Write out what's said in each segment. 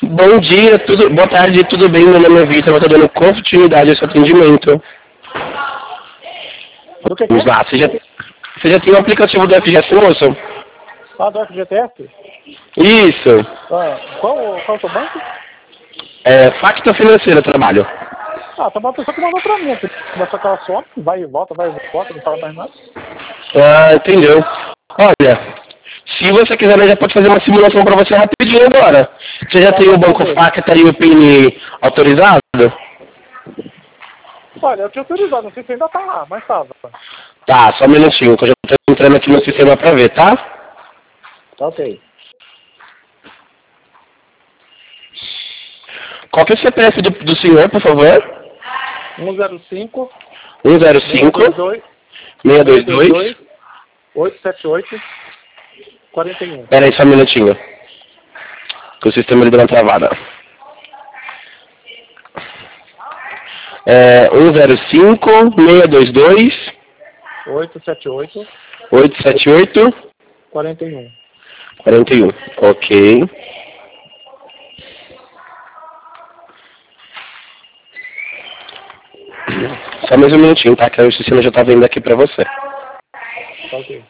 Bom dia, boa tarde, tudo bem? Meu nome é Vitor, eu estou dando continuidade ao seu atendimento. Do que Vamos lá, você já tem o aplicativo do FGS, moço? Ah, do FGTS? Isso. Qual o seu banco? Facta Financeira, trabalho. Ah, tem uma pessoa que mandou pra mim. Vai sacar só, vai e volta, não fala mais nada. Ah, entendeu. Olha, se você quiser, nós já pode fazer uma simulação para você rapidinho agora. Você já tem o banco Facta e o PIN autorizado? Olha, eu tinha autorizado, não sei se ainda tá lá, mas tava. Tá, só um minutinho, que eu já estou entrando aqui no sistema para ver, tá? Tá ok. Qual que é o CPF do senhor, por favor? 105 105 622 878 41. Pera aí só um minutinho. Que o sistema ele deu uma travada. 105 622 878 878 41. 41. Ok. Só mais um minutinho, tá? Que o sistema já tá vendo aqui pra você. Tá ok.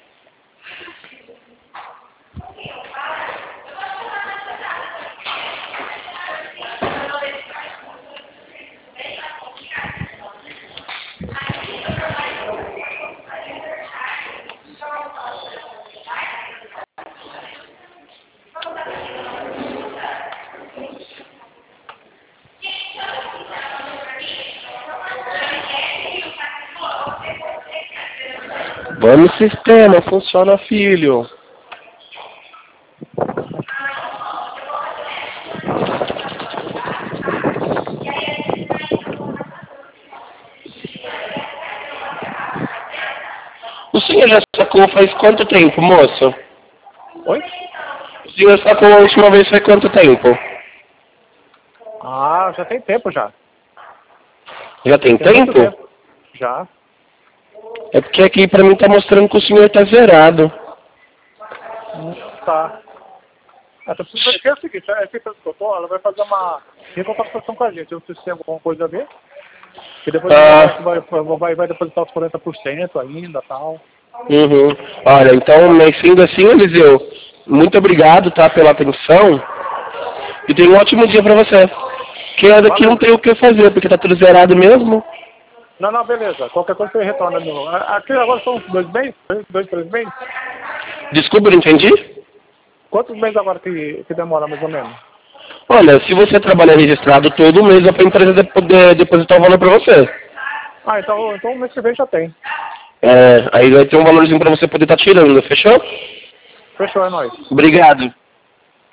Vamos, sistema, funciona, filho. O senhor já sacou faz quanto tempo, moço? Oi? O senhor sacou a última vez faz quanto tempo? Ah, já tem tempo já. Já tem muito tempo? Já. É porque aqui pra mim tá mostrando que o senhor tá zerado. Tá. Você precisa ver o seguinte, a equipe do doutor, ela vai fazer uma recontratação com a gente. Eu não sei se tem alguma coisa a ver. Que depois vai depositar os 40% ainda e tal. Uhum. Olha, então, mas sendo assim, Eliseu, muito obrigado, tá, pela atenção. E tenha um ótimo dia pra você. Que daqui não tem o que fazer, porque tá tudo zerado mesmo. Não, beleza. Qualquer coisa você retorna de novo. Aqui agora são 2 meses? 3 meses? Desculpa, não entendi? Quantos meses agora que demora, mais ou menos? Olha, se você trabalhar registrado todo mês, é pra empresa poder depositar o valor pra você. Ah, então o mês que vem já tem. Aí vai ter um valorzinho pra você poder estar tirando, fechou? Fechou, é nóis. Obrigado.